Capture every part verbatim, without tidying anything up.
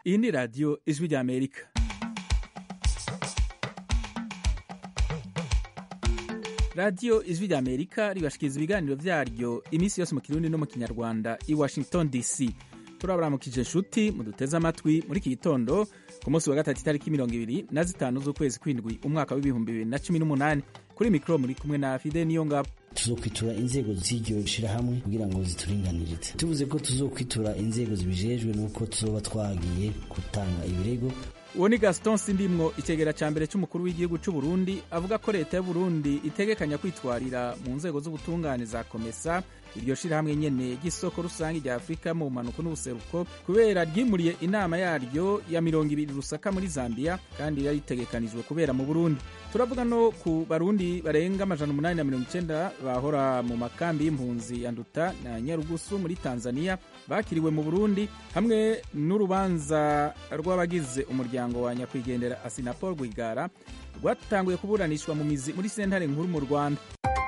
Iyi ni radiyo ijwi ry'Amerika. radiyo ijwi ry'Amerika ribashikiriza ibiganiro vyaryo iminsi yose mu Kirundi no mu Kinyarwanda i Washington D C. Turabaramukije nshuti muduteze amatwi muri iki gitondo ku munsi wa gatatu itariki mirongo ibiri na zitanu z'ukwezi kw'indwi umwaka w'ibihumbi bibiri na cumi n'umunani. Kuri mikro muri kumwe na Fide Niyongabo. Tuzokwitura inzego z'iryo shirahamwe kugira ngo zituringanirize. Tuvuze ko tuzokwitura inzego zibijejwe nuko tuzoba twagiye gutanga ibirego. Uwo ni Gaston Sindimwo, icegera ca mbere c'umukuru w'igihugu c'u Burundi, avuga ko leta y'u Burundi itegekanya kwitwarira mu nzego z'ubutungane za Komesa iryo shirahamwe nyene ry'isoko rusangi rya Afrika mu manuko n'ubuseruko kubera ryimuriye inama yaryo ya mirongo ibiri Lusaka muri Zambia kandi yari itegekanijwe kubera mu Burundi. Turavuga no ku Barundi barenga amajana umunani na mirongo icenda bahora mu makambi y'impunzi ya Nduta na Nyarugusu muri Tanzania bakiriwe mu Burundi, hamwe n'urubanza rw'abagize umuryango wa nyakwigendera Assinapol Rwigara rwatanguye kuburanishwa mu mizi muri sentare nkuru mu Rwanda.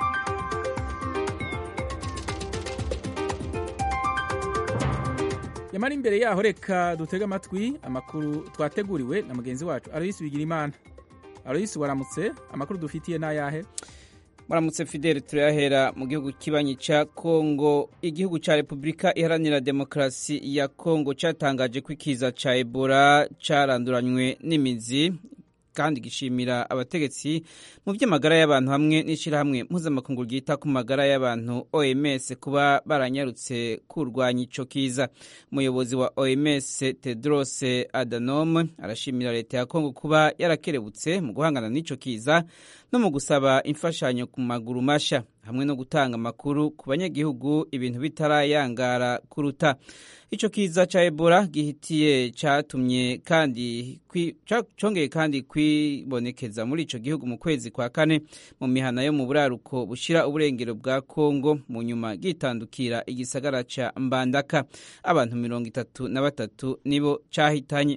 Yamara imbere yaho reka dutega amatwi amakuru twateguriwe na mugenzi wacu Aloysi Bigirimana. Aloysi, waramutse, amakuru dufitiye n'ayahe? Muramutse Fidel, turahera mu gihugu kibanyi ca Kongo. Igihugu ca Republika Iharanira Demokarasi ya Kongo catangaje ko ikiza ca Ebola caranduranywe n'imizi kandi gishimira abategetsi mu by'amagara y'abantu hamwe n'ishirahamwe mpuzamakungu ryita ku magara y'abantu O M S kuba baranyarutse kurwanya ico kiza. Umuyobozi wa O M S Tedros Adhanom arashimira leta ya Kongo kuba yarakerebutse mu guhangana n'ico kiza no mu gusaba imfashanyo ku maguru masha hamwe no gutanga amakuru ku banyagihugu ibintu bitarayangara kuruta. Ico kiza ca Ebola gihitiye catumye kandi congeye kandi kwibonekeza muri ico gihugu mu kwezi kwa kane mu mihana yo mu buraruko bushira uburengero bwa Kongo, mu nyuma gitandukira igisagara ca Mbandaka. Abantu mirongo itatu na batatu nibo cahitanye.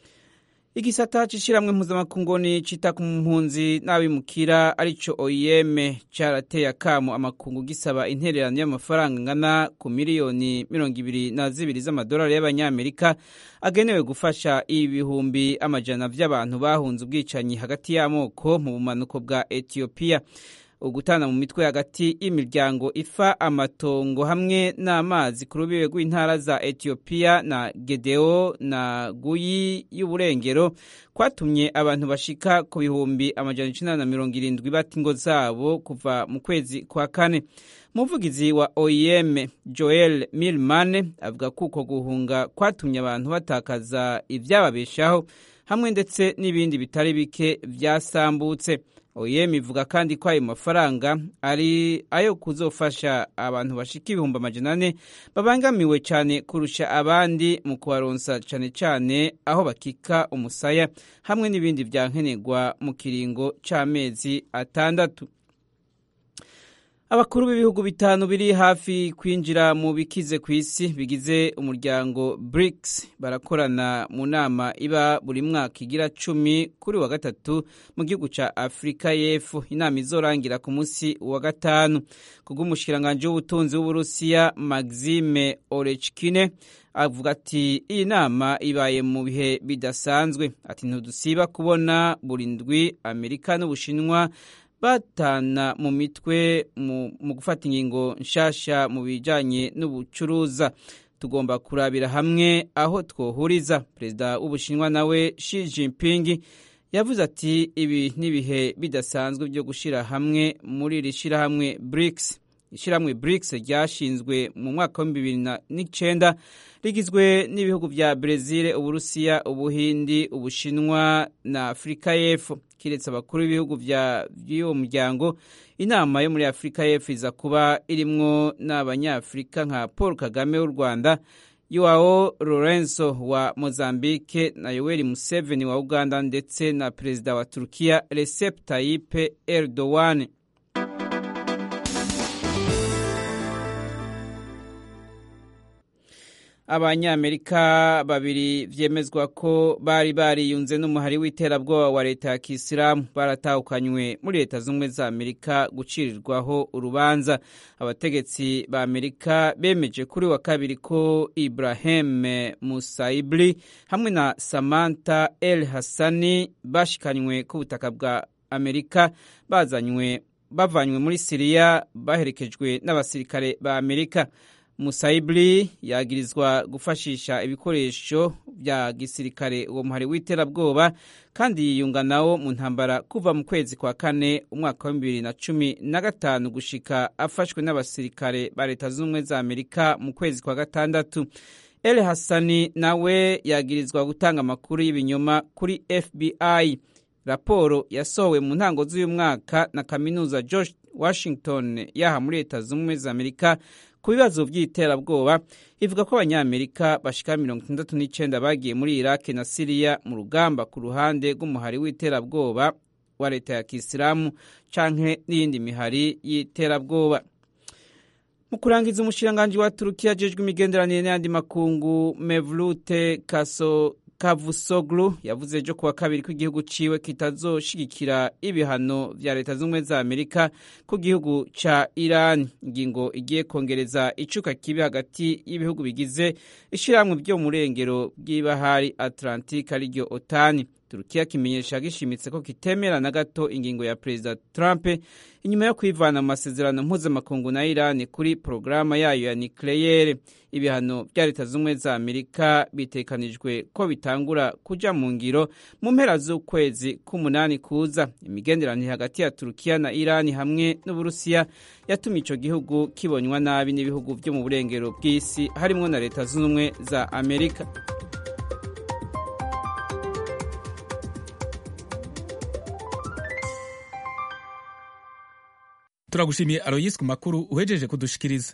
Igisata c'ishiramwe mpuzamakungu cita ku mpunzi n'abimukira arico O I M carateye akamo amakungu gisaba intererano y'amafaranga ngana ku miliyoni mirongo ibiri na zibiri z'amadolari y'abanyamerika agenewe gufasha ibihumbi amajana vy'abantu bahunze ubwicanyi hagati y'amoko mu bumanuko bwa Ethiopia. Ugutana mu mitwe hagati y'imiryango ifa amatongo hamwe n'amazi ku rubibe rw'intara za Ethiopia na Gedeo na Guyi y'uburengero kwatumye abantu bashika ku bihumbi amajana icenda na mirongo irindwi bata ingo zabo kuva mu kwezi kwa kane. Umuvugizi wa O I M Joel Millman avuga kuko guhunga kwatumye abantu batakaza ivyababeshaho hamwe ndetse n'ibindi bitari bike vyasambutse. O I M ivuga kandi ko ayo mafaranga ari ayo kuzofasha abantu bashika ibihumbi amajana ane babangamiwe cyane kurusha abandi mu kubaronsa cyane cyane aho bakika umusaya hamwe n'ibindi vyankenerwa mu kiringo c'amezi atandatu. Abakuru b'ibihugu bitanu biri hafi kwinjira mu bikize ku isi bigize umuryango BRICS barakorana mu nama iba buri mwaka igira cumi kuri wa gatatu mu gihugu ca Afrika y'Epfo. Inama izorangira ku munsi wa gatanu. Kubw'umushikiranganje w'ubutunzi w'Uburusiya Maxime Orechkine avuga ati iyi nama ibaye mu bihe bidasanzwe. Ati ntudusiba kubona buri ndwi Amerika n'Ubushinwa batana mu mitwe mu, mu gufata ingingo nshasha mu bijanye n'ubucuruza. Tugomba kurabira hamwe aho twohuriza. Perezida w'Ubushinwa nawe Xi Jinping yavuze ati ibi nibihe bidasanzwe byo gushira hamwe muri iri shirahamwe BRICS. Ishiramwe BRICS ryashinzwe mu mwaka wa bibiri n'icenda rigizwe n'ibihugu vya Brazil, Uburusiya, Ubuhindi, Ubushinwa na Afrika y'Epfo. Kiretse abakuru b'ibihugu vya by'uwo muryango, inama yo muri Afrika y'Epfo iza kuba irimwo n'abanyafrika nka Paul Kagame w'u Rwanda, Joao Lourenço wa Mozambique na Yoweri Museveni wa Uganda ndetse na perezida wa Turkiya Recep Tayyip Erdogan. abanyamerika babiri vyemezwa ko bari bariyunze n'umuhari w'iterabwoba wa leta ya Kisilamu baratahukanywe muri leta z'ubumwe za Amerika gucirirwaho urubanza. Abategetsi ba Amerika bemeje kuri wa kabiri ko Ibrahim Musaibli hamwe na Samantha El Hassani bashikanywe ku butaka bwa Amerika bazanywe bavanywe muri Syria baherekejwe n'abasirikare ba Amerika. Musaibli yagirizwa gufashisha ibikoresho vya gisirikare uwo muhari w'iterabwoba kandi yiyunga nawo mu ntambara kuva mu kwezi kwa kane umwaka wa bibiri na cumi na gatanu gushika afashwe n'abasirikare ba leta z'ubumwe za Amerika mu kwezi kwa gatandatu. El Hassani nawe yagirizwa gutanga amakuru y'ibinyoma kuri F B I. Raporo yasohowe mu ntango z'uyu mwaka na kaminuza George Washington yaha muri leta z'ubumwe za Amerika ku bibazo by'iterabwoba ivuga ko abanyamerika bashika mirongo itandatu n'icenda bagiye muri Iraq na Syria mu rugamba ku ruhande rw'umuhari w'iterabwoba wa leta ya Kisilamu canke n'iyindi mihari y'iterabwoba. Mu kurangiza umushikiranganji wa Turukiya ajejwe imigenderanire n'ayandi makungu Mevlut Kaso Cavusoglu yavuze ejo kuwa kabiri ko igihugu ciwe kitazoshigikira ibihano vya leta z'ubumwe za Amerika ku gihugu ca Iran. Ingingo igiye kongereza icuka kibi hagati y'ibihugu bigize ishirahamwe byo mu rengero bw'ibahari Atlantique ariryo OTAN. Turukiya kimenyesha gishimitse ko kitemera na gato ingingo ya Perezida Trump inyuma yo kwivana mu masezerano mpuzamakungu na Iran kuri porogaramu yayo ya nucleaire. Ibihano bya leta z'ubumwe za Amerika bitekanijwe ko bitangura kuja mu ngiro mu mpera z'ukwezi k'umunani kuza. Imigenderanire hagati ya Turukiya na Iran hamwe n'Uburusiya yatumye ico gihugu kibonywa nabi n'ibihugu byo mu burengero bw'isi harimo na leta z'ubumwe za Amerika. Turagushimiye Aloyes ku makuru uhejeje kudushikiriza.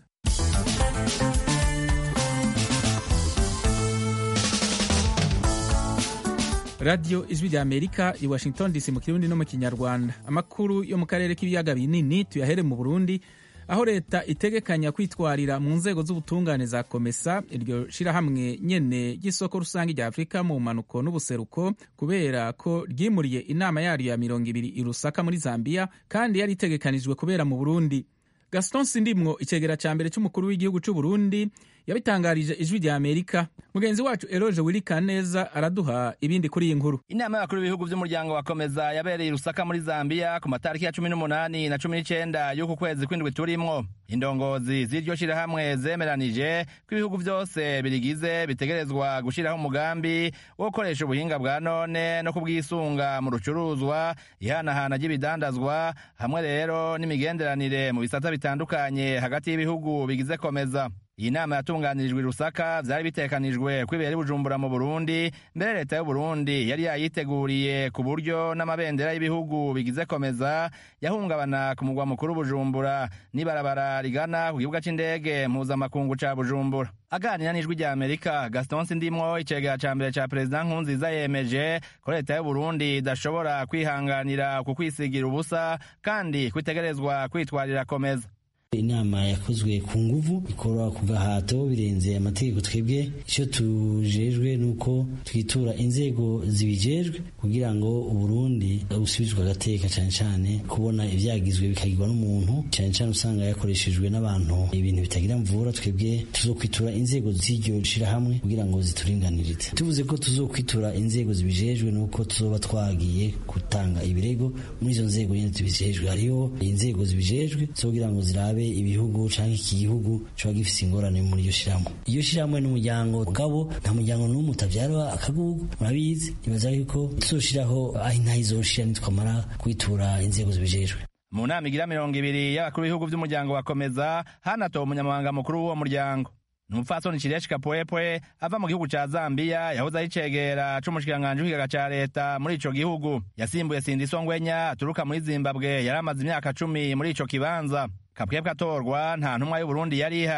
Radio Ijwi rya Amerika i Washington D C mu Kirundi no mu Kinyarwanda. Amakuru yo mu karere k'ibiyaga binini tuyahere mu Burundi aho leta itegekanya kwitwarira mu nzego z'ubutungane za Komesa, iryo shirahamwe nyene ry'isoko rusange rya Afrika mu manuko n'ubuseruko, kubera ko ryimuriye inama yaryo ya mirongo ibiri i Lusaka muri Zambia kandi yari itegekanijwe kubera mu Burundi. Gaston Sindimwo, icegera ca mbere c'umukuru w'igihugu c'u Burundi, yabitangarije Ijwi rya Amerika. Mugenzi wacu Eloge Wilikaneza araduha ibindi kuri iyi nkuru. Inama y'abakuru b'ibihugu vy'umuryango wa Komeza yabereye i Lusaka muri Zambia ku matariki ya cumi n'umunani na cumi n'icenda y'uku kwezi kw'indwi turimwo. Indongozi z'iryo shirahamwe zemeranije ko ibihugu vyose birigize bitegerezwa gushiraho umugambi wo gukoresha ubuhinga bwa none no kubwisunga mu rucuruzwa, ihanahana ry'ibidandazwa, hamwe rero n'imigenderanire mu bisata bitandukanye hagati y'ibihugu bigize Komeza. Iyi nama yatunganirijwe i Lusaka, vyari bitekanijwe kwibera i Bujumbura mu Burundi, mbere leta y'u Burundi yari yayiteguriye ku buryo n'amabendera y'ibihugu bigize Komeza yahungabana ku mugwa mukuru Bujumbura n'ibarabara rigana ku kibuga c'indege mpuzamakungu ca Bujumbura. Aganira n'Ijwi rya Amerika, Gaston Sindimwo, icegera ca mbere ca Perezida Nkurunziza, yemeje ko leta y'u Burundi idashobora kwihanganira ku kwisigira ubusa kandi kwitegerezwa kwitwarira Komeza. Inama yakozwe ku nguvu ikora ku gahato birenze amategeko. Twebwe icyo tujejwe nuko twitura inzego zibijejwe kugira ngo Uburundi busubizwe agateka, cyane cyane kubona ivyagizwe bikagirwa n'umuntu, cyane cyane usanga yakoreshejwe n'abantu ibintu bitagira mvura. Twebwe tuzokwitura inzego z'iryo shirahamwe kugira ngo zituringanirize. Tuvuze ko tuzokwitura inzego zibijejwe nuko tuzoba twagiye gutanga ibirego muri izo nzego nyene zibijejwe. Hariho inzego zibijejwe kugira ngo zirabe ibihugu canke iki gihugu cyo gifise ingorane muri iyo shirahamwe. Iyo shirahamwe n'umuryango gabo, nta muryango n'umwe utavyara akagugu, murabizi. Nibaza yuko tuzoshiraho aho intayi zoshira nitwamara kwitura inzego zibijejwe. Mu nama igira mirongo ibiri y'abakuru b'ibihugu vy'umuryango wa Komeza hanatowe umunyamabanga mukuru w'uwo muryango. Numupfasoni Chilesh Kapwepwe ava mu gihugu ca Zambia, yahoze ari cegera c'umushikiranganji w'ikigaga ca leta muri ico gihugu. Yasimbuye Sindiso Ngwenya aturuka muri Zimbabwe, yari amaze imyaka cumi muri ico kibanza. Kapwepwe atorwa, nta ntumwa y'u Burundi yari ihari.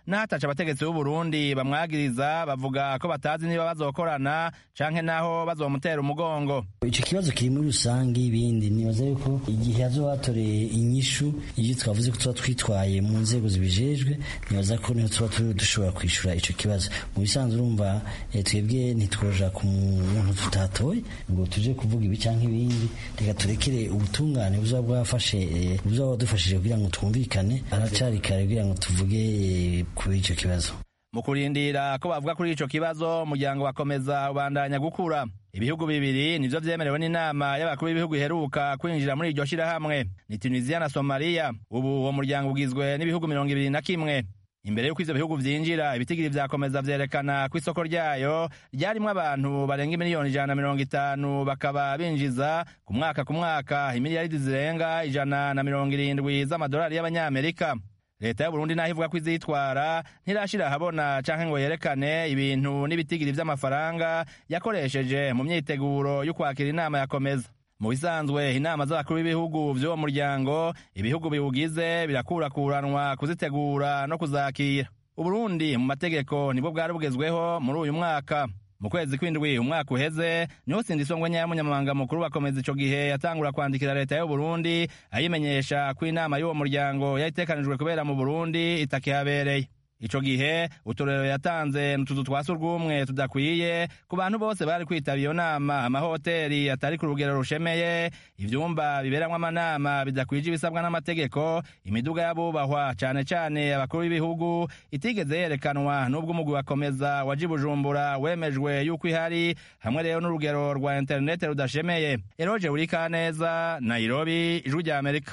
n'ahataca abategetsi b'u Burundi bamwagiriza bavuga ko batazi niba bazokorana canke naho bazomutera umugongo. Ico kibazo kiri muri rusange ibindi nibaza yuko igihe azobatoreye inyishu iyo twavuze ko tuba twitwaye mu nzego zibijejwe nibaza ko niho tuba dushobora kwishura ico kibazo. Mu bisanzwe urumva twebwe ntitwoja ku muntu tutatoye ngo tuje kuvuga ibi canke ibindi, reka turekere ubutungane buzaba bwafashe buzaba budufashije kugira ngo twumvikane, aracari kare kugira ngo tuvuge kuri ico kibazo. Mu kurindira ko bavuga kuri ico kibazo umuryango wakomeza ubandanya gukura. Ibihugu bibiri nivyo vyemerewe n'inama y'abakuru b'ibihugu iheruka kwinjira muri iryo shirahamwe ni Tunisia na Somalia. Ubu uwo muryango ugizwe n'ibihugu mirongo ibiri na kimwe. Imbere y'uko ivyo bihugu vyinjira ibitigiri vyakomeza vyerekana ko isoko ryayo ryarimwo abantu barenga imiliyoni ijana na mirongo itanu, bakaba binjiza ku mwaka ku mwaka imiliyaridi zirenga ijana na mirongo irindwi z'amadolari y'abanyamerika. Leta y'u Burundi naho ivuga ko izitwara ntirashira habona canke ngo yerekane ibintu n'ibitigiri vy'amafaranga yakoresheje mu myiteguro yo kwakira inama yakomeza. Mu bisanzwe inama z'abakuru b'ibihugu vy'uwo muryango ibihugu biwugize birakurakuranwa kuzitegura no kuzakira. U Burundi mu mategeko nibwo bwari bugezweho muri uyu mwaka. Mu kwezi kw'indwi umwaka uheze niho Sindisongwe Nyamunyamabanga mukuru bakomeza ico gihe yatangura kwandikira leta y'u Burundi ayimenyesha ko inama y'uwo muryango yayitekanijwe kubera mu Burundi itakihabereye. Ico gihe uturero yatanze n'utuzu twa surwumwe tudakwiye ku bantu bose bari kwitaba iyo nama, amahoteli atari ku rugero rushemeye, ivyumba biberamwo amanama bidakwije ibisabwa n'amategeko, imiduga y'abubahwa cane cane abakuru b'ibihugu itigeze yerekanwa n'ubwo umugwi wakomeza waje Bujumbura wemejwe yuko ihari, hamwe rero n'urugero rwa internet rudashemeye. Eroje Urikaneza, Nairobi, Ijwi rya Amerika.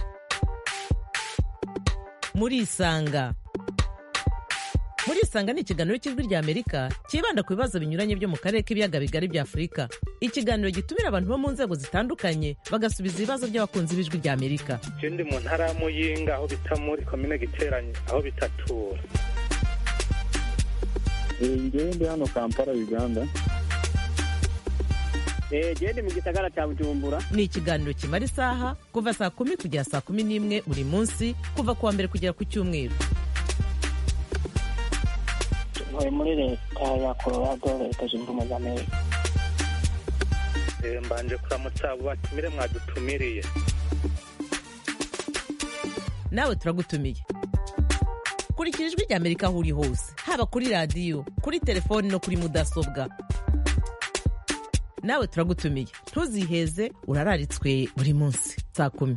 Muri Isanga. Muri Isanga ni ikiganiro cy'Ijwi rya Amerika kibanda ku bibazo binyuranye byo mu karere k'ibiyaga bigari bya Afurika. Ikiganiro gitumira abantu bo mu nzego zitandukanye bagasubiza ibibazo by'abakunzi b'Ijwi rya Amerika. Je ndi mu ntara ya Muyinga aho bita muri komine Giteranyi aho bitatura. Ngewe ndi hano Kampala Uganda. Eh je ndi mu gisagara cya Bujumbura. Ni ikiganiro kimara isaha kuva saa kumi kugera saa kumi n'imwe buri munsi kuva kuwa mbere kugera ku cyumweru. Muri leta ya Colorado leta zunze ubumwe za Amerika. Mbanje kuramutsa abo batumire mwadutumiriye. Nawe turagutumiye. Kurikira Ijwi rya Amerika aho uri hose, haba kuri radio, kuri telefoni no kuri mudasobwa. Nawe turagutumiye. Ntuziheze, urararitswe buri munsi saa kumi.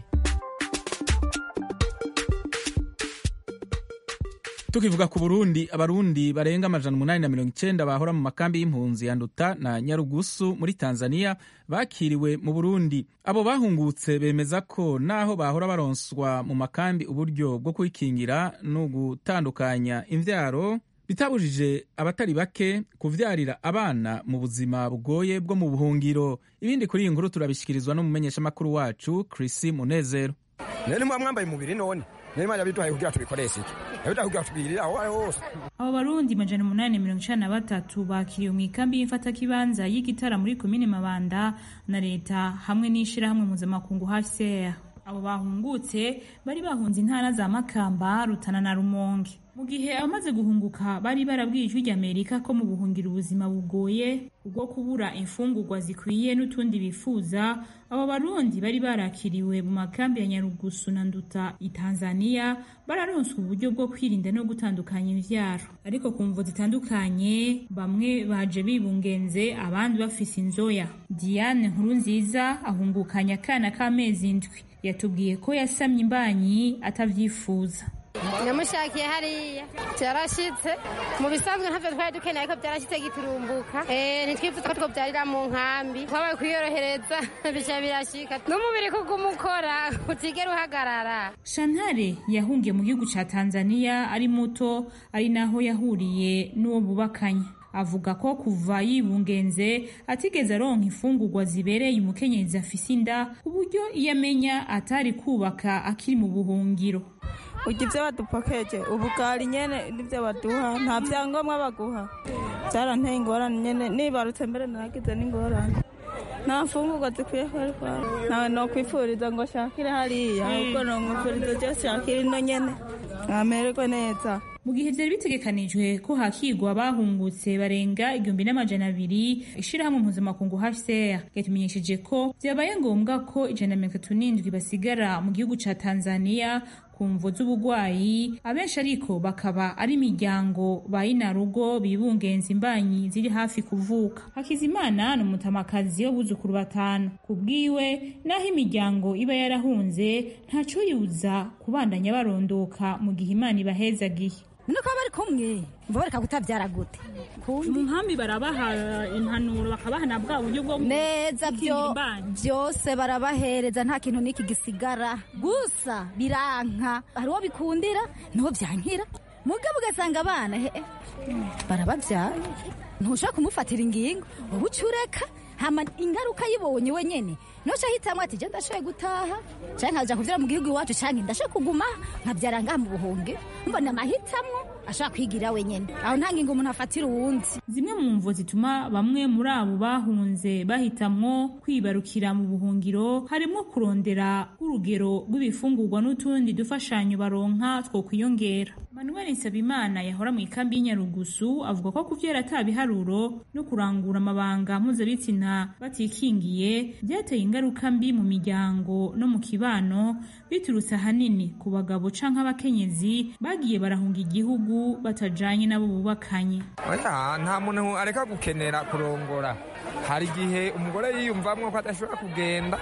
Tukivuga ku Burundi, abarundi barenga amajana umunani na mirongo icenda bahora mu makambi y'impunzi ya Nduta na Nyarugusu muri Tanzania bakiriwe mu Burundi. Abo bahungutse bemeza ko naho bahora baronswa mu makambi uburyo bwo kwikingira no gutandukanya imvyaro, bitabujije abatari bake kuvyarira abana mu buzima bugoye bwo mu buhungiro. Ibindi kuri iyi nkuru turabishikirizwa n'umumenyesha makuru wacu Chris Munezero. Nene mwambaye mubiri none Nema yabiduhaye kugira tubikoreshe iki? Yabiduhaye kugira tubirira aho ari hose. Abo barundi majana umunani mirongo icenda na batatu bakiriwe mu ikambi y'imfata kibanza y'Igitara muri komine Mabanda na leta hamwe n'ishira hamwe mpuzamakungu H C R. Abo bahungutse bari bahunze intara za Makamba, Rutana na Rumonge. Mu gihe abamaze guhunguka bari barabwiye Ijwi rya Amerika ko mu buhungira ubuzima bugoye ubwo kubura imfungurwa zikwiye n'utundi bifuza, abo barundi bari barakiriwe mu makambi ya Nyarugusu na Nduta i Tanzania bararonswa uburyo bwo kwirinda no gutandukanya imvyaro. Ariko ku mvo zitandukanye bamwe baje bibungenze abandi bafise inzoya. Diane Nkurunziza ahungukanya akana k'amezi indwi yatubwiye ko yasamye imbanyi atavyifuza. Namushakiye hariya cyarashitse mu bisanzwe ntavyo twari dukeneye ko byarashitse giturumbuka eh ntitwifuza ko twobyarira mu nkambi twabaye kwiyorohereza bica birashika n'umubiri kugumukora utigera uhagarara. Shantare yahungiye mu gihugu ca Tanzania ari muto, ari naho yahuriye n'uwo bubakanye. Avuga ko kuva yibungenze atigeze aronka imfungurwa zibereye umukenyezi afise inda, uburyo iyamenya atari kubaka akiri mu buhungiro. Ujya ibyo badupakeje ubugari nyene n'ibyo baduha nta byangombwa baguha, byaranteye ingorane nyene, nibarutse mbere naragize n'ingorane, nta mfungurwa zikwiye kwarikwa. Nawe no kwifuriza ngo shakire hariya ahubwo no mwifuriza je shakire ino nyene amererwe neza. mu gihe vyari bitegekanijwe ko hakigwa abahungutse barenga igihumbi n'amajana abiri. Ishirahamwe mpuzamakungu H C R ryatumenyesheje ko vyabaye ngombwa ko ijana na mirongo itatu n'indwi basigara mu gihugu ca Tanzania ku mvo z'ubugwayi, abenshi ariko bakaba ari imiryango bayinarugo bibungenza imbanyi ziri hafi kuvuka. Hakizimana ni umutamakazi w'abuzukuru batanu. Kubwiwe naho imiryango iba yarahunze ntaco yuza kubandanya barondoka mu gihe Imana ibahezagiye. nuko bari kumwe mbo bareka kutabyara gute mu nkambi barabaha impanuro bakabaha na bwa buryo bwo neza byo byose barabahereza nta kintu niki gisigara gusa biranka hariho bikundira niho byankira mugabo ugasanga abana barababyara ntushaka kumufatira ingingo ubu cyureka hama ingaruka yibonye wenyene noca hitamwe ati je ndashoye gutaha cyane nkaja kuvyara mu gihugu iwacu cyane ndashoye kuguma nkabyara ngaha mu buhunge mbona amahitamwo ashaka kwigira wenyene aho nta ngingo umuntu afatira uwundi. Zimwe mu mvo zituma bamwe muri abo bahunze bahitamwo kwibarukira mu buhungiro harimo kurondera urugero rw'ibifungurwa n'utundi dufashanyo baronka two kwiyongera. Manuel Nsabimana yahora mu ikambi y'Inyarugusu avuga ko kuvyara atabiharuro no kurangura amabanga mpuzabitsina batikingiye byateye ingaruka mbi mu miryango no mu kibano biturutse ahanini ku bagabo canke abakenyezi bagiye barahunga igihugu batajanye nabo bubakanye. Oya nta muntu areka gukenera kurongora, hari igihe umugore yiyumvamwo ko adashobora kugenda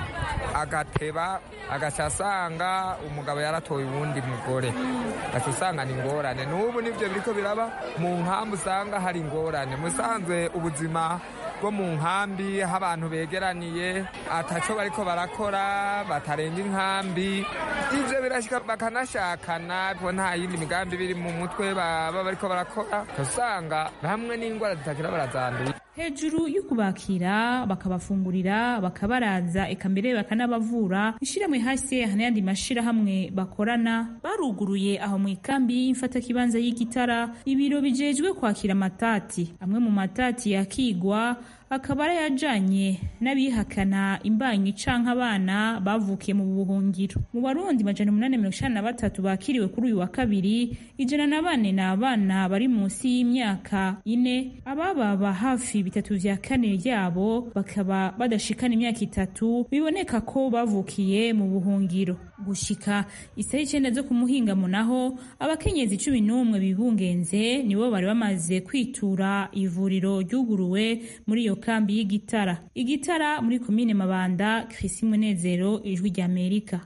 agateba agashasanga umugabo yaratoye uwundi mugore gasusanga ni ingorane. N'ubu nivyo biriko biraba mu nkambi, usanga hari ingorane. Musanzwe ubuzima bwo mu nkambi aho abantu begeraniye ataco bariko barakora batarenga inkambi, ivyo birashika bakanashakana ko nta yindi migambi biri mu mutwe baba bariko barakora, usanga bamwe n'ingwara zitakira barazanduye. Hejuru y'ukubakira bakabafungurira bakabaraza eka mbere bakanabavura, ishiramwe hasi n'ayandi mashirahamwe bakorana baruguruye aho mu ikambi y'imfatakibanza y'Igitara ibiro bijejwe kwakira amatati. Amwe mu matati yakigwa akaba yajanye n'abihakana imbanyi canke abana bavukiye mu buhungiro. Mu Barundi majana umunani mirongo icenda na batatu bakiriwe kuri uyu wa kabiri, ijana na bane na abana bari munsi y'imyaka ine, abababa hafi bitatu vya kane ryabo bakaba badashikana imyaka itatu, biboneka ko bavukiye mu buhungiro. Gushika isaha icenda zo kumuhingamo naho abakenyezi cumi n'umwe bibungenze nibo bari bamaze kwitura ivuriro ryuguruwe muri iyo kambi y'Igitara. Igitara muri komine Mabanda, Chris Munezero, Ijwi rya Amerika.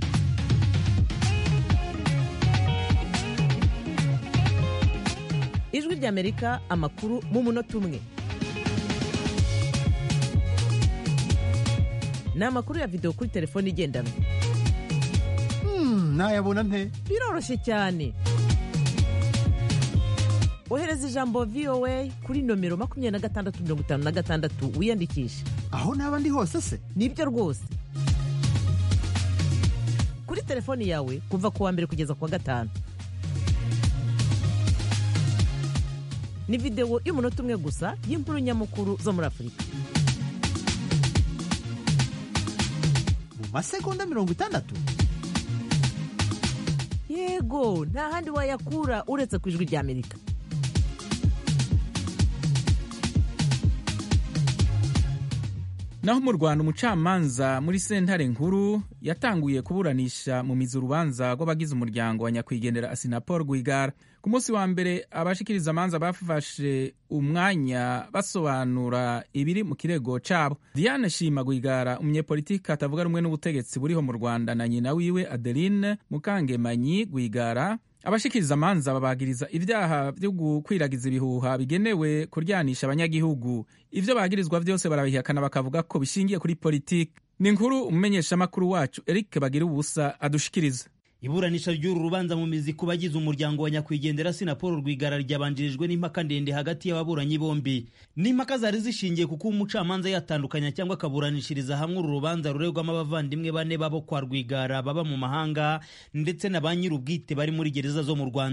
Ijwi rya Amerika, amakuru mu munota umwe. Ni amakuru ya video kuri telefone igendanwa. Hmm, nayabona nte? Biroroshye cyane. Ohereza ijambo V O A kuri nomero makumyabiri na gatandatu mirongo itanu na gatandatu wiyandikisha. Aho naba ndi hose se? Nibyo rwose. Kuri telefoni yawe kuva kuwa mbere kugeza kuwa gatanu. Ni video y'umunota umwe gusa y'inkuru nyamukuru zo muri Afurika. Mu masegonda mirongo itandatu? Yego, nta handi wayakura uretse ku Ijwi rya Amerika. Naho mu Rwanda umucamanza muri sentare nkuru yatanguye kuburanisha mu mizi urubanza rw'abagize umuryango wa nyakwigendera Assinapol Rwigara. Ku munsi wa mbere abashikiriza amanza bafashe umwanya basobanura ibiri mu kirego cabo. Diane Shima Rwigara, umunyepolitiki atavuga rumwe n'ubutegetsi buriho mu Rwanda, na nyina wiwe Adeline Mukangemanyi Rwigara, abashikiriza amanza babagiriza ivyaha vyo gukwiragiza ibihuha bigenewe kuryanisha abanyagihugu. Ivyo bagirizwa vyose barabihakana bakavuga ko bishingiye kuri politiki. Ni inkuru umumenyesha makuru wacu Eric Bagira ubusa adushikiriza. Iburanisha ry'uru rubanza mu mizi ku bagize umuryango wa nyakwigendera Assinapol Rwigara ryabanjirijwe n'impaka ndende hagati y'ababuranyi bombi. N'impaka zari zishingiye kuko umucamanza yatandukanya cyangwa akaburanishiriza hamwe uru rubanza ruregwamo abavandimwe bane babo kwa Rwigara baba mu mahanga ndetse na ba nyir'ubwite bari muri gereza zo mu Rwanda.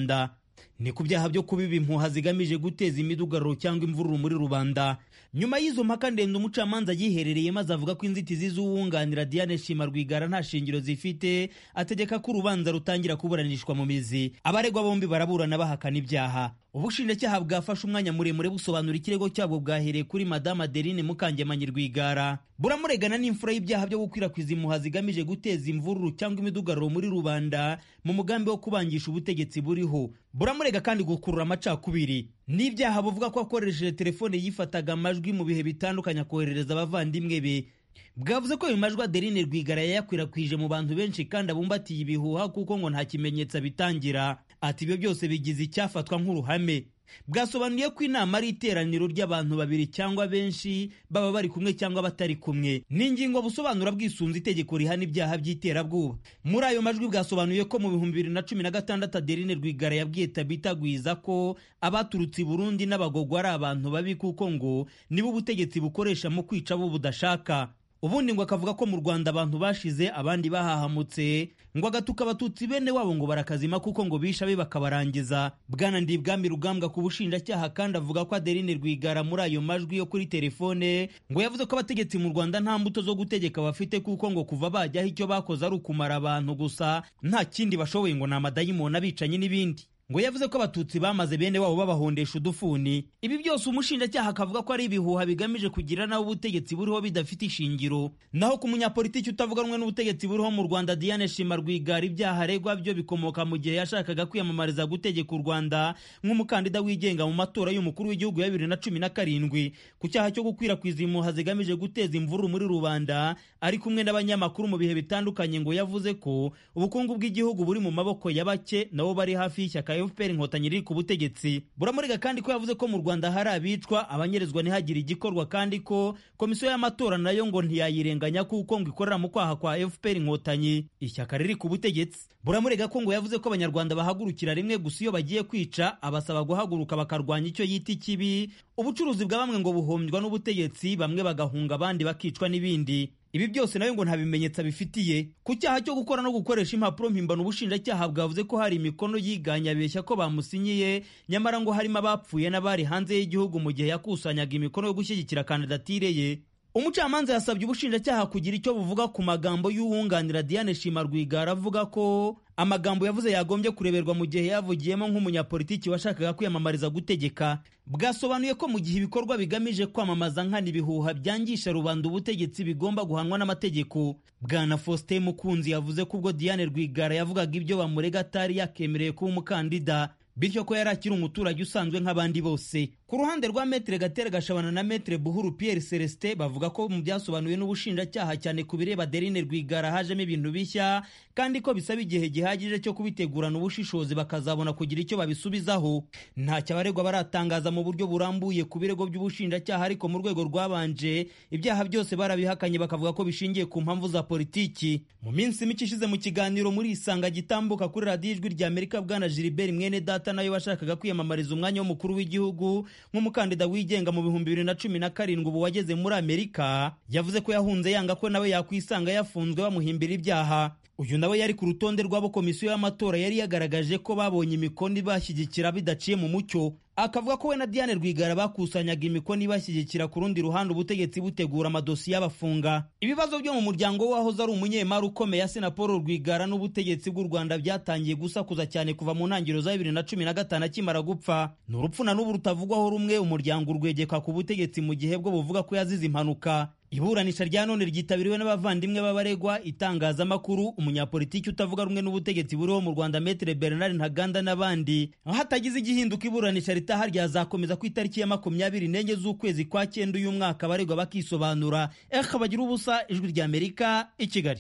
ni ku byaha byo kubiba impuha zigamije guteza imidugararo cyangwa imvururu muri rubanda. Nyuma y'izo mpaka ndende umucamanza yiherereye maze avuga ko inzitizi z'uwunganira Diane Shima Rwigara nta shingiro zifite, ategeka ko urubanza rutangira kuburanishwa mu mizi. Abaregwa bombi baraburana bahakana ibyaha. Ubushinjacyaha bwafashe umwanya muremure busobanura ikirego cyabo bwahereye kuri Madame Adeline Mukangemanyi Rwigara. Buramuregana n'imfura y'ibyaha byo gukwirakwiza impuha zigamije guteza imvururu cyangwa imidugararo muri rubanda mu mugambi wo kubangisha ubutegetsi buriho. Buramurega kandi gukurura amacakubiri. N'ibyaha buvuga ko akoresheje telefone yifataga amajwi mu bihe bitandukanye akoherereza abavandimwe be. Bwavuze ko ayo majwi Adeline Rwigara yayakwirakwije mu bantu benshi kandi abumbatiye ibihuha kuko ngo nta kimenyetso bitangira. Ati ibyo byose bigize icyafatwa nk'uruhame. Bwasobanuye ko inama ari iteraniro ry'abantu babiri cyangwa benshi baba bari kumwe cyangwa batari kumwe. N'ingingo busobanura bwisunze itegeko rihana ibyaha by'iterabwoba. Muri ayo majwi bwasobanuye ko mu bihumbi bibiri na cumi na gatandatu Adeline Rwigara yabwiye Tabita Gwiza ko abaturutse i Burundi n'abagogwa ari abantu babi kuko ngo nibo ubutegetsi bukoresha mu kwica abo budashaka. Ubundi ngo akavuga ko mu Rwanda abantu bashize abandi bahahamutse, ngo agatuka abatutsi bene wabo ngo barakazima kuko ngo bisha be bakabarangiza. Bwana Ndibwami Rugambwa ku bushinjacyaha kandi avuga ko Adeline Rwigara muri ayo majwi yo kuri telefone ngo yavuze ko abategetsi mu Rwanda nta mbuto zo gutegeka bafite kuko ngo kuva bajyaho icyo bakoze ari ukumara abantu gusa, nta kindi bashoboye ngo ni amadayimoni abicanyi n'ibindi. Ngo yavuze ko abatutsi bamaze bene wabo babahondesha udufuni. Ibi byose umushinjacyaha akavuga ko ari ibihuha bigamije kugira naho ubutegetsi buriho bidafite ishingiro. Naho ku munyapolitiki utavuga rumwe n'ubutegetsi buriho mu Rwanda Diane Shima Rwigara ibyaha aregwa byo bikomoka mu gihe yashakaga kwiyamamariza gutegeka u Rwanda nk'umukandida wigenga mu matora y'umukuru w'igihugu ya bibiri na cumi na karindwi ku cyaha cyo gukwirakwiza impuha zigamije guteza imvururu muri rubanda. Ari kumwe n'abanyamakuru mu bihe bitandukanye ngo yavuze ko ubukungu bw'igihugu buri mu maboko ya bake nabo bari hafi y'ishyaka F P R Inkotanyi riri ku butegetsi. Buramurega kandi ko yavuze ko mu Rwanda hari abicwa abanyerezwa ntihagire igikorwa kandi ko komisiyo y'amatora nayo ngo ntiyayirenganya kuko ngo ikorera mu kwaha kwa F P R Inkotanyi, ishyaka riri ku butegetsi. Buramurega ko ngo yavuze ko abanyarwanda bahagurukira rimwe gusa iyo bagiye kwica, abasaba guhaguruka bakarwanya icyo yita ikibi. Ubucuruzi bwa bamwe ngo buhombywa n'ubutegetsi, bamwe bagahunga abandi bakicwa n'ibindi. Ibi byose nayo ngo nta bimenyetso bifitiye. Ku cyaha cyo gukora no gukoresha impapuro mpimbano ubushinjacyaha bwavuze ko hari imikono yiganya abeshya ko bamusinyiye, nyamara ngo harimo abapfuye n'abari hanze y'igihugu mu gihe yakusanyaga imikono yo gushyigikira kandidatire ye. Umucamanza yasabye ubushinjacyaha kugira icyo buvuga ku magambo y'uwunganira Diane Shima Rwigara avuga ko amagambo yavuze yagombye kureberwa mu gihe yavugiyemo nk'umunyapolitiki washakaga kwiyamamariza gutegeka. Bwasobanuye ko mu gihe ibikorwa bigamije kwamamaza nkana ibihuha byangisha rubanda ubutegetsi bigomba guhanwa n'amategeko. Bwana Faustin Mukunzi yavuze ko ubwo Diane Rwigara yavugaga ibyo bamurega atari yakemereye kuba umukandida, bityo ko yari akiri umuturage usanzwe nk'abandi bose. Ku ruhande rwa Maître Gatera Gashabana na Maître Buhuru Pierre Celestin bavuga ko mu byasobanuye n'ubushinjacyaha cyane ku bireba Adeline Rwigara hajemo ibintu bishya kandi ko bisaba igihe gihagije cyo kubitegurana ubushishozi bakazabona kugira icyo babisubizaho. Ntacyo abaregwa baratangaza mu buryo burambuye ku birego by'ubushinjacyaha, ariko mu rwego rwabanje ibyaha byose barabihakanye bakavuga ko bishingiye ku mpamvu za politiki. Mu minsi mike ishize mu kiganiro muri Isanga gitambuka kuri radiyo Ijwi rya Amerika, Bwana Gilbert Mwene Data nayo washakaga kwiyamamariza umwanya w'umukuru w'igihugu nk'umukandida wigenga mu bihumbi bibiri na cumi na karindwi ubu wageze muri Amerika, yavuze ko yahunze yanga ko nawe yakwisanga yafunzwe bamuhimbira ibyaha. Uyu nawe yari ku rutonde rw'abo komisiyo y'amatora yari yagaragaje ko babonye imikono ibashyigikira bidaciye mu mucyo. Akavuga ko we na Diane Rwigara bakusanyaga imikono ibashyigikira, ku rundi ruhande ubutegetsi butegura amadosiye y'abafunga. Ibibazo byo mu muryango wahoze ari umunyemari ukomeye Asena Paul Rwigara n'ubutegetsi bw'u Rwanda byatangiye gusakuza cyane kuva mu ntangiriro za bibiri na cumi na gatanu akimara gupfa. Ni urupfu na n'ubu rutavugwaho rumwe, umuryango urwegeka ku butegetsi mu gihe bwo buvuga ko yazize impanuka. Iburanisha rya none ryitabiriwe n'abavandimwe b'abaregwa, itangazamakuru, umunyapolitiki utavuga rumwe n'ubutegetsi buriho mu Rwanda Maître Bernard Ntaganda n'abandi. Aho hatagize igihinduka iburanisha ritaha ryazakomeza ku itariki ya makumyabiri n'enye z'ukwezi kwa cyenda uyu mwaka abaregwa bakisobanura. Eka bagira ubusa, Ijwi rya Amerika, i Kigali.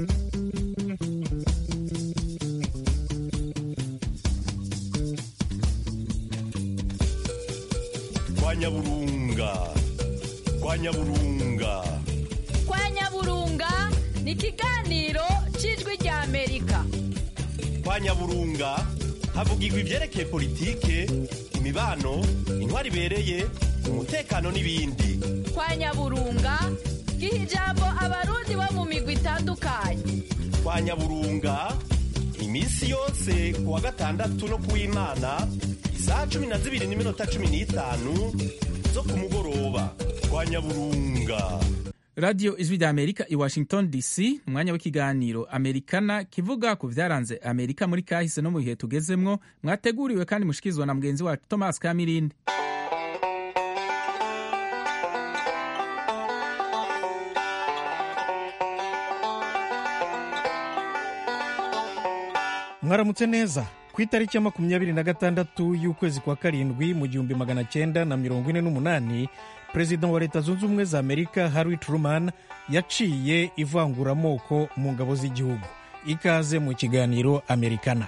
Kwa Nyaburunga Kwa Nyaburunga Kwa Nyaburunga ni ikiganiro cy'Ijwi rya Amerika. Kwa Nyaburunga havugirwa ibyerekeye politike, imibano, intwari ibereye, umutekano n'ibindi. Kwa Nyaburunga giha ijambo abarundi bo mu migwi itandukanye. Kwa Nyaburunga iminsi yose ku wa gatandatu no ku w'Imana isaha cumi na zibiri n'iminota cumi n'itanu zo ku mugoroba kwa Nyaburunga. Radio Ijwi rya Amerika i Washington D C, umwanya w'ikiganiro Amerikana kivuga ku vyaranze Amerika muri kahise no mu bihe tugezemwo, mwateguriwe kandi mushikizwa na mugenzi wacu Thomas Kamirindi. Mwaramutse neza. Ku itariki ya makumyabiri na gatandatu y'ukwezi kwa karindwi mu gihumbi magana cyenda na mirongo ine n'umunani, Perezida wa Leta Zunze Ubumwe za Amerika Harry Truman yaciye ivanguramoko mu ngabo z'igihugu. Ikaze mu kiganiro Amerikana.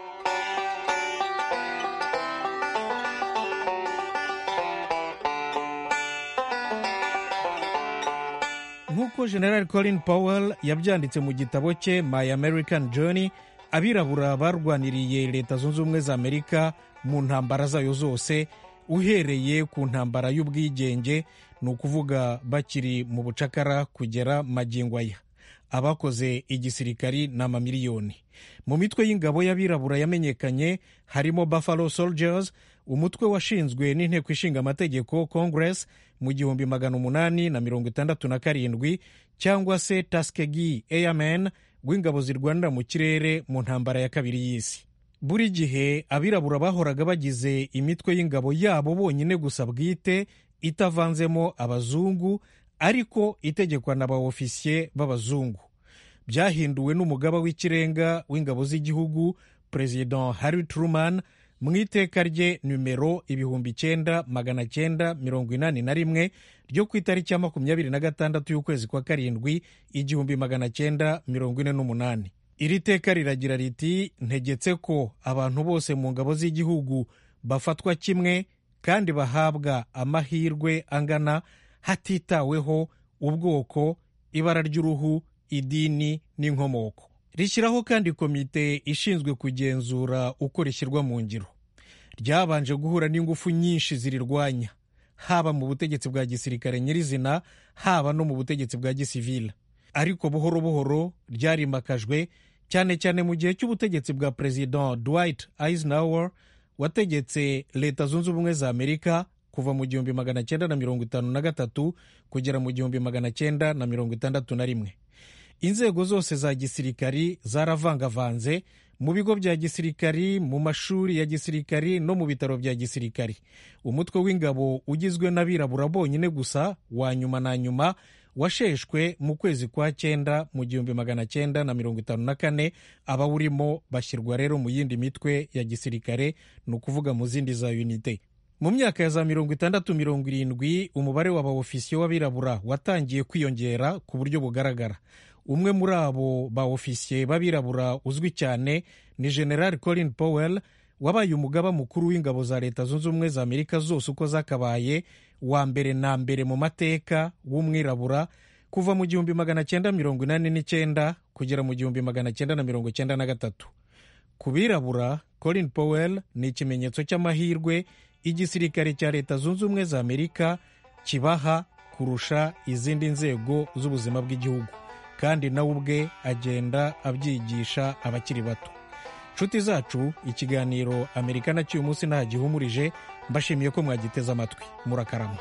Nk'uko General Colin Powell yabyanditse mu gitabo cye My American Journey, abirabura barwaniriye Leta Zunze Ubumwe za Amerika mu ntambara zayo zose, uhereye ku ntambara y'ubwigenge, ni ukuvuga bakiri mu bucakara kugera magingo aya. Abakoze igisirikari ni amamiliyoni. Mu mitwe y'ingabo y'abirabura yamenyekanye harimo Buffalo Soldiers, umutwe washinzwe n'inteko ishinga amategeko Congress mu gihumbi magana umunani na mirongo itandatu na karindwi, cyangwa se Tuskegee Airmen w'ingabo zirwanira mu kirere mu ntambara ya kabiri y'isi. Buri gihe abirabura bahoraga bagize imitwe y'ingabo yabo bonyine gusa bwite, itavanzemo abazungu, ariko itegekwa na ba ofisiye b'abazungu. Byahinduwe n'umugaba w'ikirenga w'ingabo z'igihugu President Harry Truman mu iteka rye numero ibihumbi cyenda magana cyenda mirongo inani na rimwe ryo ku itariki ya makumyabiri na gatandatu y'ukwezi kwa karindwi igihumbi magana cyenda mirongo ine n'umunani. Iri teka riragira riti, ntegetse ko abantu bose mu ngabo z'igihugu bafatwa kimwe kandi bahabwa amahirwe angana hatitaweho ubwoko, ibara ry'uruhu, idini n'inkomoko. Rishyiraho kandi komite ishinzwe kugenzura uko rishyirwa mu ngiro. Ryabanje guhura n'ingufu nyinshi zirirwanya, haba mu butegetsi bwa gisirikare nyirizina, haba no mu butegetsi bwa gisivile. Ariko buhoro buhoro ryarimakajwe, cyane cyane mu gihe cy'ubutegetsi bwa President Dwight Eisenhower wategetse Leta Zunze Ubumwe za Amerika kuva mu gihumbi magana cyenda na mirongo itanu na gatatu kugera mu gihumbi magana cyenda na mirongo itandatu na rimwe. Inzego zose za gisirikari zaravangavanze, mu bigo bya gisirikari, mu mashuri ya gisirikari no mu bitaro bya gisirikari. Umutwe w'ingabo ugizwe n'abirabura bonyine gusa wa nyuma na nyuma washeshwe mu kwezi kwa cyenda mu gihumbi magana cyenda na mirongo itanu na kane. Abawurimo bashyirwa rero mu yindi mitwe ya gisirikare, ni ukuvuga mu zindi za unite. Mu myaka ya za mirongo itandatu mirongo irindwi umubare w'abaofisiye w'abirabura watangiye kwiyongera ku buryo bugaragara. Umwe muri abo ba ofisiye b'abirabura uzwi cyane ni General Colin Powell, wabaye umugaba mukuru w'ingabo za Leta Zunze Ubumwe za Amerika zose uko zakabaye, wa mbere na mbere mu mateka w'umwirabura kuva mu gihumbi magana cyenda mirongo inani n'icyenda kugera mu gihumbi magana cyenda na mirongo cyenda na gatatu. Ku birabura, Colin Powell ni ikimenyetso cy'amahirwe igisirikare cya Leta Zunze Ubumwe za Amerika kibaha kurusha izindi nzego z'ubuzima bw'igihugu, kandi nawe ubwe agenda abyigisha abakiri bato. Nshuti zacu, ikiganiro Amerikana cy'uyu munsi nta gihumurije. Mbashimiye ko mwagiteze amatwi. Murakarama.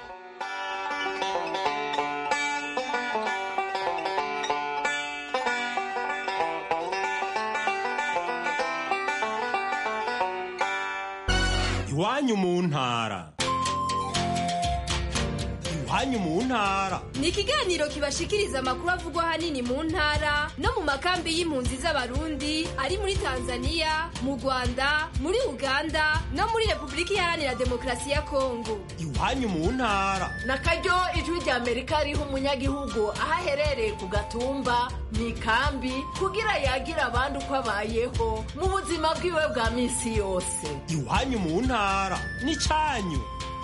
Iwanyu mu ntara. Iwanyu mu ntara ni ikiganiro kibashikiriza amakuru avugwa ahanini mu ntara no mu makambi y'impunzi z'abarundi ari muri Tanzania, mu Rwanda, muri Uganda no muri Repubulika Iharanira Demokarasi ya Kongo. Iwanyu mu ntara nakaryo ijwi rya Amerika riha umunyagihugu aho aherereye ku gatumba mu ikambi kugira yagira abandi uko abayeho mu buzima bwiwe bwa minsi yose. Iwanyu mu ntara ni cyanyu.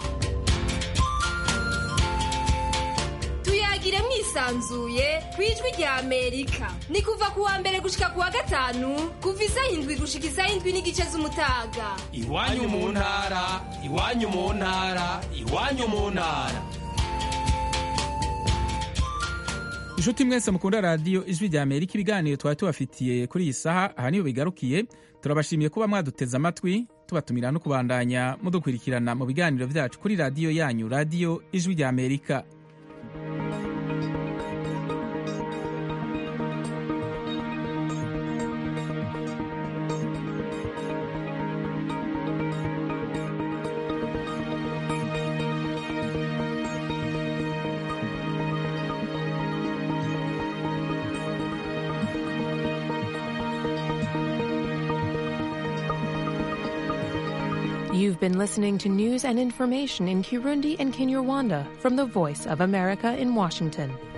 Tuyagire mwisanzuye kwijwi rya Amerika. Ni kuva kuwa mbere gushika kuwa gatanu kuva isaha indwi gushika isaha indwi n'igice z'umutaga. Iwanyu mu ntara, iwanyu mu ntara, iwanyu mu ntara. inshuti mwese mukunda radiyo ijwi rya amerika, ibiganiro twari tubafitiye kuri iyi saha aha niyo bigarukiye. turabashimiye kuba mwaduteze amatwi, tubatumira no kubandanya mudukurikirana mu biganiro byacu kuri radiyo yanyu, radiyo ijwi rya amerika. You've been listening to news and information in Kirundi and Kinyarwanda from the Voice of America in Washington.